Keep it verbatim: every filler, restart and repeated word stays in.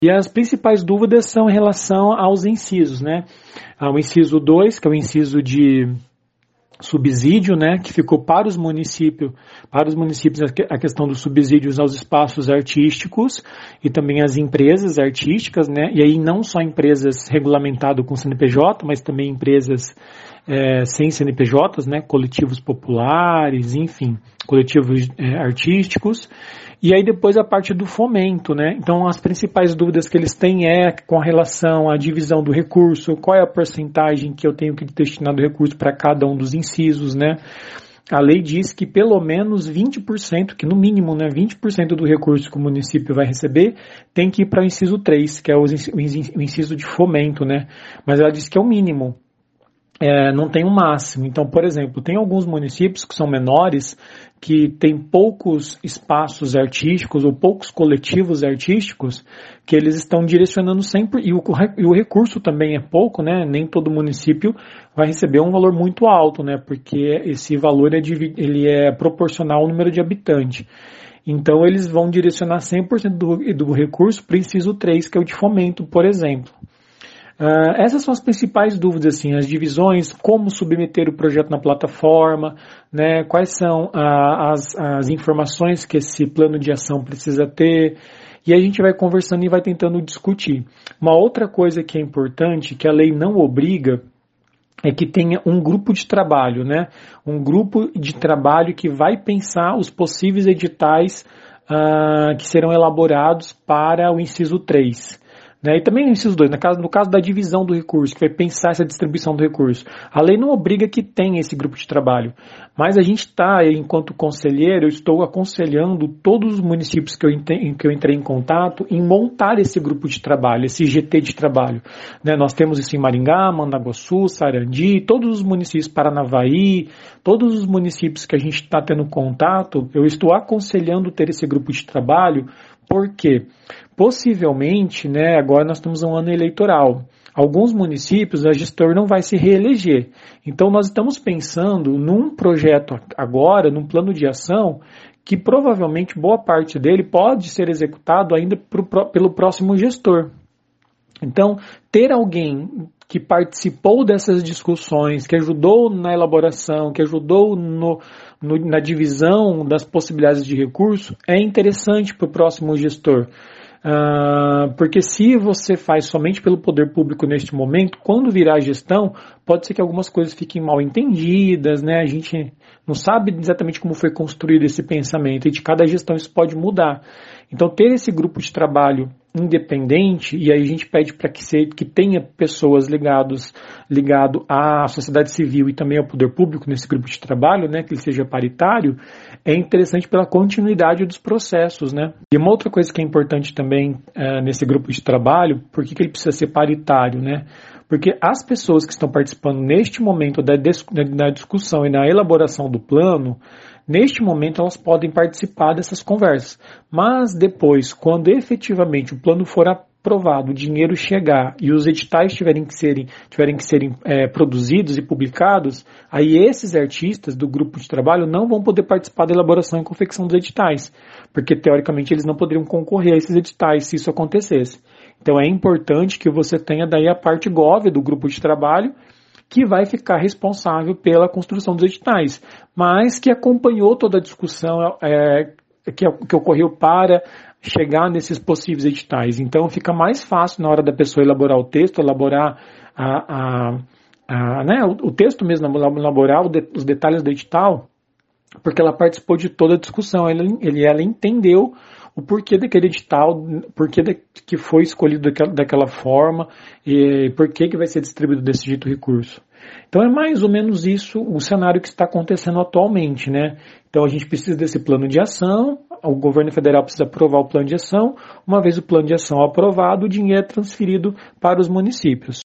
E as principais dúvidas são em relação aos incisos, né? O inciso dois, que é o inciso de subsídio, né, que ficou para os municípios, para os municípios a questão dos subsídios aos espaços artísticos e também às empresas artísticas, né, e aí não só empresas regulamentadas com C N P J, mas também empresas é, sem C N P Js, né, coletivos populares, enfim, coletivos é, artísticos. E aí depois a parte do fomento, né? Então as principais dúvidas que eles têm é com relação à divisão do recurso, qual é a porcentagem que eu tenho que destinar do recurso para cada um dos incisos, né? A lei diz que pelo menos vinte por cento, que no mínimo, né, vinte por cento do recurso que o município vai receber tem que ir para o inciso três, que é o inciso de fomento, né? Mas ela diz que é o mínimo. É, não tem um máximo. Então, por exemplo, tem alguns municípios que são menores, que tem poucos espaços artísticos ou poucos coletivos artísticos, que eles estão direcionando sempre, e o, e o recurso também é pouco, né? Nem todo município vai receber um valor muito alto, né? Porque esse valor é, ele é proporcional ao número de habitantes. Então, eles vão direcionar cem por cento do, do recurso para o inciso três, que é o de fomento, por exemplo. Uh, essas são as principais dúvidas, assim, as divisões, como submeter o projeto na plataforma, né, quais são uh, as, as informações que esse plano de ação precisa ter, e a gente vai conversando e vai tentando discutir. Uma outra coisa que é importante, que a lei não obriga, é que tenha um grupo de trabalho, né, um grupo de trabalho que vai pensar os possíveis editais uh, que serão elaborados para o inciso três. Né, e também no inciso dois, no caso, no caso da divisão do recurso, que vai pensar essa distribuição do recurso. A lei não obriga que tenha esse grupo de trabalho, mas a gente está, enquanto conselheiro, eu estou aconselhando todos os municípios que eu, ente, que eu entrei em contato em montar esse grupo de trabalho, esse G T de trabalho. Né, nós temos isso em Maringá, Mandaguaçu, Sarandi, todos os municípios, Paranavaí, todos os municípios que a gente está tendo contato, eu estou aconselhando ter esse grupo de trabalho. Por quê? Possivelmente, né, agora nós estamos em um ano eleitoral. Alguns municípios, a gestor não vai se reeleger. Então, nós estamos pensando num projeto agora, num plano de ação, que provavelmente boa parte dele pode ser executado ainda pro, pelo próximo gestor. Então, ter alguém que participou dessas discussões, que ajudou na elaboração, que ajudou no, no, na divisão das possibilidades de recurso, é interessante para o próximo gestor. Uh, porque se você faz somente pelo poder público neste momento, quando virar a gestão, pode ser que algumas coisas fiquem mal entendidas, né? A gente não sabe exatamente como foi construído esse pensamento, e de cada gestão isso pode mudar. Então, ter esse grupo de trabalho independente, e aí a gente pede para que, que tenha pessoas ligados, ligado à sociedade civil e também ao poder público nesse grupo de trabalho, né, que ele seja paritário, é interessante pela continuidade dos processos, né. E uma outra coisa que é importante também é, nesse grupo de trabalho, por que, que ele precisa ser paritário, né? Porque as pessoas que estão participando neste momento da, des, da discussão e na elaboração do plano, neste momento elas podem participar dessas conversas. Mas depois, quando efetivamente o plano for aprovado, o dinheiro chegar e os editais tiverem que serem, tiverem que serem é, produzidos e publicados, aí esses artistas do grupo de trabalho não vão poder participar da elaboração e confecção dos editais. Porque teoricamente eles não poderiam concorrer a esses editais se isso acontecesse. Então é importante que você tenha daí a parte gov do grupo de trabalho, que vai ficar responsável pela construção dos editais, mas que acompanhou toda a discussão é, que, que ocorreu para chegar nesses possíveis editais. Então fica mais fácil na hora da pessoa elaborar o texto, elaborar a, a, a, né, o, o texto mesmo, elaborar o de, os detalhes do edital, porque ela participou de toda a discussão, ela, ele, ela entendeu o porquê daquele edital, porquê de, que foi escolhido daquela, daquela forma e porquê que vai ser distribuído desse jeito o recurso. Então é mais ou menos isso o cenário que está acontecendo atualmente, né? Então a gente precisa desse plano de ação, o governo federal precisa aprovar o plano de ação, uma vez o plano de ação aprovado, o dinheiro é transferido para os municípios.